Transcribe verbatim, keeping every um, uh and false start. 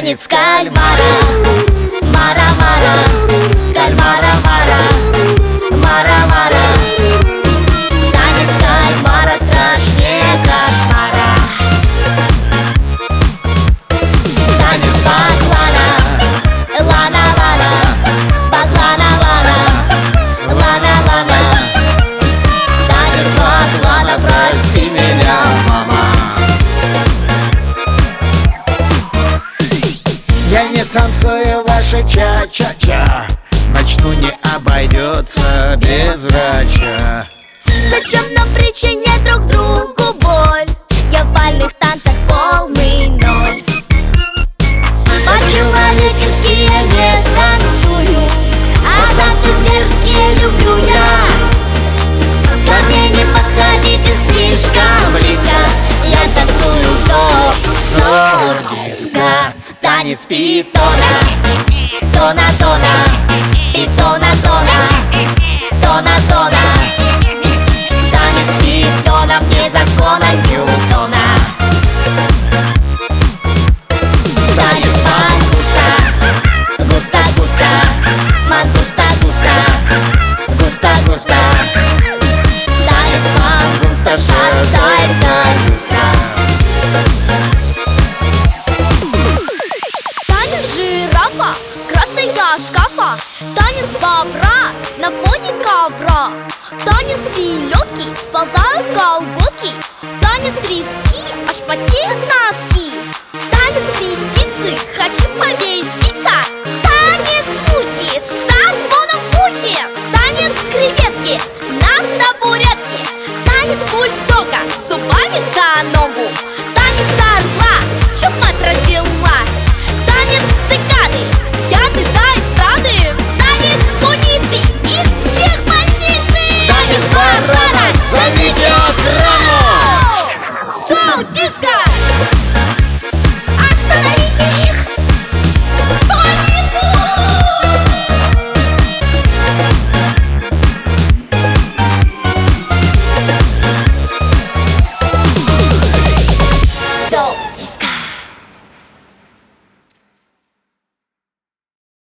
Танец кальмара, мара-мара, кальмара-мара, мара-мара. Танец кальмара страшнее кошмара. Танец баклана, лана-лана, баклана-лана, лана-лана. Танец баклана, прости меня, мама. Я не танцую ваша ча-ча-ча, начну не обойдется без врача. Зачем нам причинять друг другу боль? Я в бальных танцах полный ноль. По-человечески я не танцую, а танцы зверские люблю я. Ко мне не подходите слишком близко, я танцую зор, зор диска. Танец питона, тона-тона, питона-тона, тона-тона. Танец питона вне закона Ньютона. Танец мангуста, густо-густо, мангуста-густа, густо-густо. Танец мангуста, шатается люстра. Танец жирафа, грация шкафа. Танец бобра на фоне ковра. Танец селедки, сползают колготки. Танец трески, аж потеет на